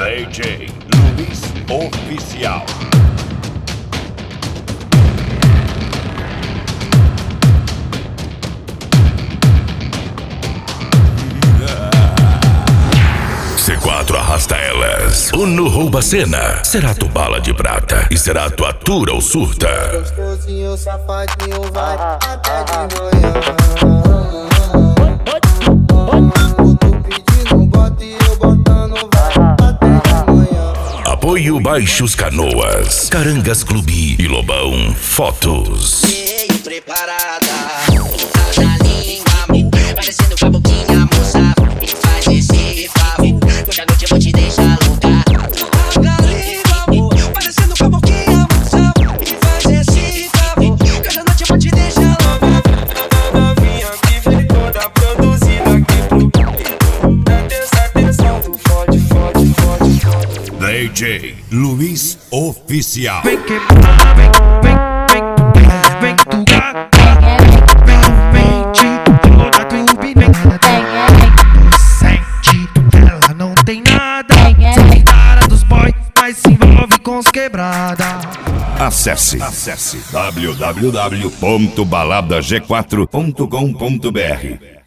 DJ Luiz Oficial. C4 arrasta elas. Uno rouba a cena. Será tu bala de prata e será tu atura ou surta. Gostosinho, safadinho, vai até de manhã. Tu pedindo, bota e eu botando, vai até de manhã. Apoio Baixos Canoas, Carangas Clube e Lobão Fotos. Ei, preparada, na língua, parecendo com a boquinha, moça. Faz esse favor, hoje à noite eu vou te deixar louca. Na língua, amor, parecendo com a boquinha, moça. Faz esse favor, hoje à noite eu vou te deixar louca. Novinha que vem toda produzida aqui pro presta atenção do fode, fode, fode, fode. DJ Luiz Oficial. Vem quebrar, vem tu gata. Vem de toda tu empinada. Sente que ela não tem nada. Sai cara dos boys, mas se envolve com os quebrada. Acesse www.baladag4.com.br